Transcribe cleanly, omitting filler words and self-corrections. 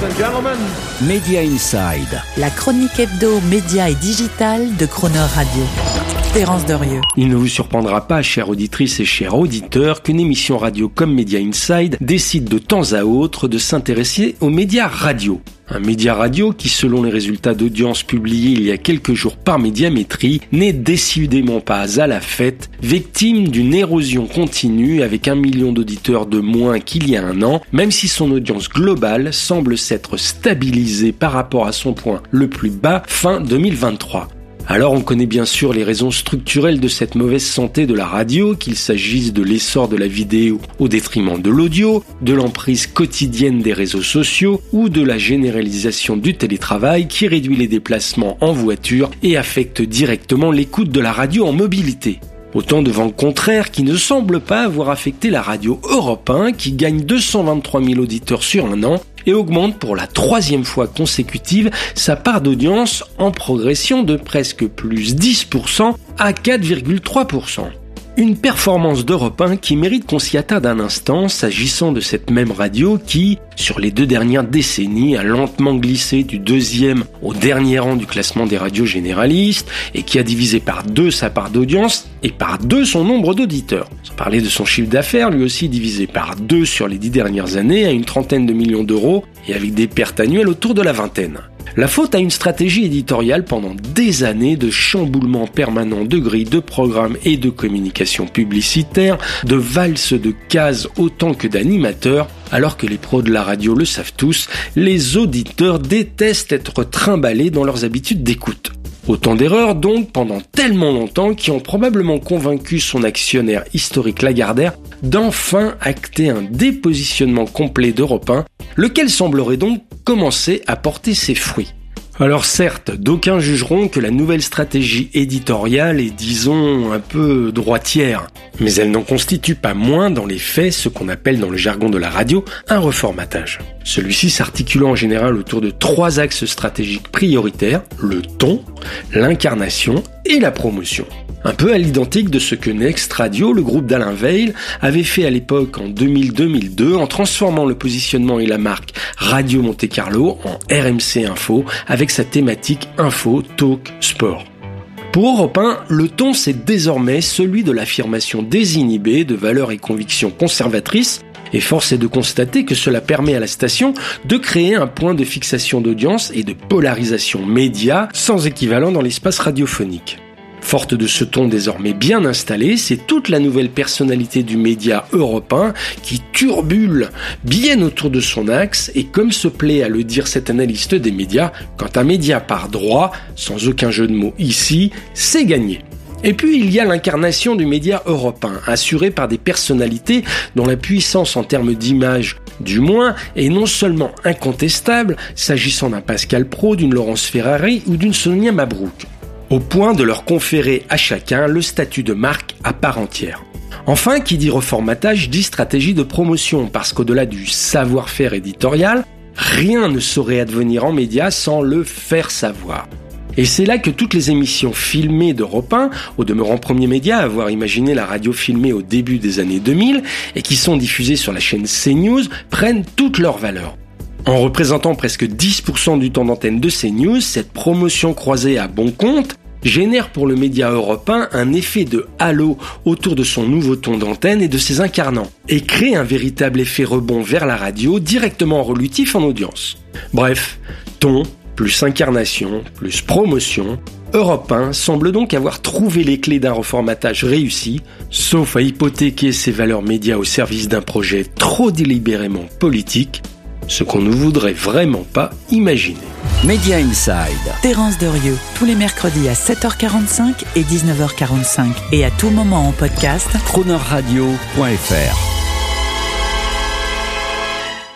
and gentlemen. Media Inside. La chronique hebdo, média et digital de Croner Radio. Terence Derieux. Il ne vous surprendra pas, chères auditrices et chers auditeurs, qu'une émission radio comme Media Inside décide de temps à autre de s'intéresser aux médias radio. Un média radio qui, selon les résultats d'audience publiés il y a quelques jours par Médiamétrie, n'est décidément pas à la fête, victime d'une érosion continue avec 1 million d'auditeurs de moins qu'il y a un an, même si son audience globale semble s'être stabilisée par rapport à son point le plus bas fin 2023. Alors on connaît bien sûr les raisons structurelles de cette mauvaise santé de la radio, qu'il s'agisse de l'essor de la vidéo au détriment de l'audio, de l'emprise quotidienne des réseaux sociaux ou de la généralisation du télétravail qui réduit les déplacements en voiture et affecte directement l'écoute de la radio en mobilité. Autant de vents contraires qui ne semblent pas avoir affecté la radio Europe 1 qui gagne 223 000 auditeurs sur un an et augmente pour la 3e fois consécutive sa part d'audience en progression de presque plus 10% à 4,3%. Une performance d'Europe 1 qui mérite qu'on s'y attarde un instant s'agissant de cette même radio qui, sur les 2 dernières décennies, a lentement glissé du 2e au dernier rang du classement des radios généralistes et qui a divisé par 2 sa part d'audience et par 2 son nombre d'auditeurs. Sans parler de son chiffre d'affaires, lui aussi divisé par 2 sur les 10 dernières années à une trentaine de millions d'euros et avec des pertes annuelles autour de la vingtaine. La faute à une stratégie éditoriale pendant des années de chamboulement permanent de grilles, de programmes et de communication publicitaire, de valses de cases autant que d'animateurs, alors que les pros de la radio le savent tous, les auditeurs détestent être trimballés dans leurs habitudes d'écoute. Autant d'erreurs donc pendant tellement longtemps qui ont probablement convaincu son actionnaire historique Lagardère d'enfin acter un dépositionnement complet d'Europe 1, lequel semblerait donc commencer à porter ses fruits. Alors certes, d'aucuns jugeront que la nouvelle stratégie éditoriale est, disons, un peu droitière, mais elle n'en constitue pas moins dans les faits ce qu'on appelle dans le jargon de la radio un reformatage. Celui-ci s'articulant en général autour de 3 axes stratégiques prioritaires, le ton, l'incarnation et la promotion. Un peu à l'identique de ce que Next Radio, le groupe d'Alain Veil, avait fait à l'époque en 2000-2002 en transformant le positionnement et la marque Radio Monte Carlo en RMC Info avec sa thématique Info, Talk, Sport. Pour Europe 1, le ton c'est désormais celui de l'affirmation désinhibée de valeurs et convictions conservatrices et force est de constater que cela permet à la station de créer un point de fixation d'audience et de polarisation média sans équivalent dans l'espace radiophonique. Forte de ce ton désormais bien installé, c'est toute la nouvelle personnalité du média Europe 1 qui turbule bien autour de son axe et comme se plaît à le dire cet analyste des médias, quand un média part droit, sans aucun jeu de mots ici, c'est gagné. Et puis il y a l'incarnation du média Europe 1, assurée par des personnalités dont la puissance en termes d'image, du moins, est non seulement incontestable, s'agissant d'un Pascal Praud, d'une Laurence Ferrari ou d'une Sonia Mabrouk, au point de leur conférer à chacun le statut de marque à part entière. Enfin, qui dit reformatage dit stratégie de promotion, parce qu'au-delà du savoir-faire éditorial, rien ne saurait advenir en médias sans le faire savoir. Et c'est là que toutes les émissions filmées d'Europe 1, au demeurant premier média à avoir imaginé la radio filmée au début des années 2000, et qui sont diffusées sur la chaîne CNews, prennent toute leur valeur. En représentant presque 10% du temps d'antenne de CNews, cette promotion croisée à bon compte génère pour le média Europe 1 un effet de halo autour de son nouveau ton d'antenne et de ses incarnants, et crée un véritable effet rebond vers la radio directement relutif en audience. Bref, ton, plus incarnation, plus promotion, Europe 1 semble donc avoir trouvé les clés d'un reformatage réussi, sauf à hypothéquer ses valeurs médias au service d'un projet trop délibérément politique, ce qu'on ne voudrait vraiment pas imaginer. Media Inside. Terence Derieux, tous les mercredis à 7h45 et 19h45 et à tout moment en podcast. Cronerradio.fr